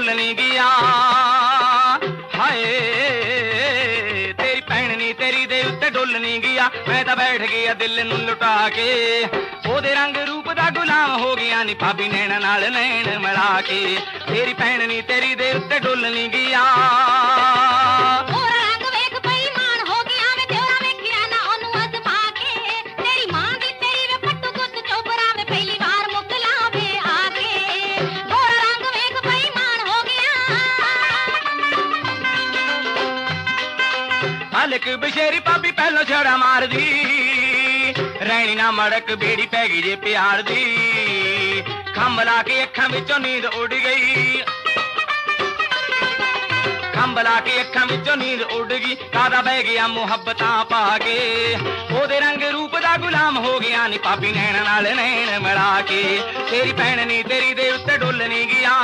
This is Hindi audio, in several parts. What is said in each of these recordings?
डुल नहीं गया। हाय तेरी भैन नी तेरी दे उत्ते डुल नहीं गया। मैं तो बैठ गया दिल नू लुटा के, ओदे रंग रूप दा गुलाम हो गया नी भाभी नैना नाल नैन मिला के। तेरी भैन नी तेरी दे उत्ते डुल नहीं गया। लिख बशेरी भाभी पहलो छड़ा मार दी, रैनी ना मड़क बेड़ी पै गई जे प्यार दी। खंभ ला के अखां विचों नींद उड़ गई, खंभ ला के अखां विचों नींद उड़ गई। कादा बह गया मुहब्बतां पा के, ओदे रंग रूप दा गुलाम हो गया नी भाभी नैना नाल नैन मिला के। तेरी भैन नी तेरी दे उत्ते डुल नहीं गया।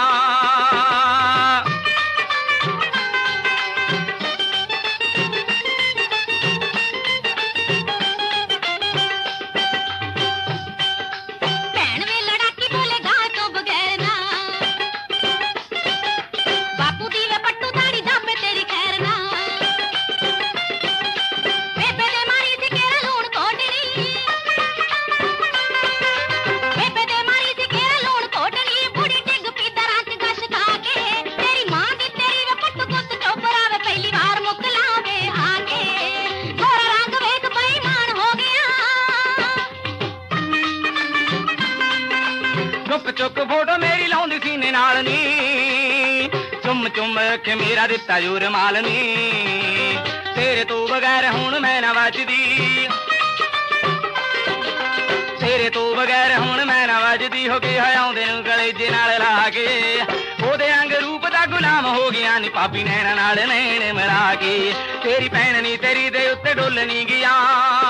चुक चुक फोटो मेरी लाउंदी सीने नाल नी, चुम चुम के मेरा दिता जोर माल नी। तेरे तो बगैर हुण मैं ना वजदी, तेरे तो बगैर हुण मैं ना वजदी। हो गई है आउंदे नू कलेजे नाल ला के, ओदे अंग रूप दा गुलाम हो गया नी भाभी नैना नाल नैन मिला के। तेरी भैन नी तेरी दे उत्ते डुल नहीं गया।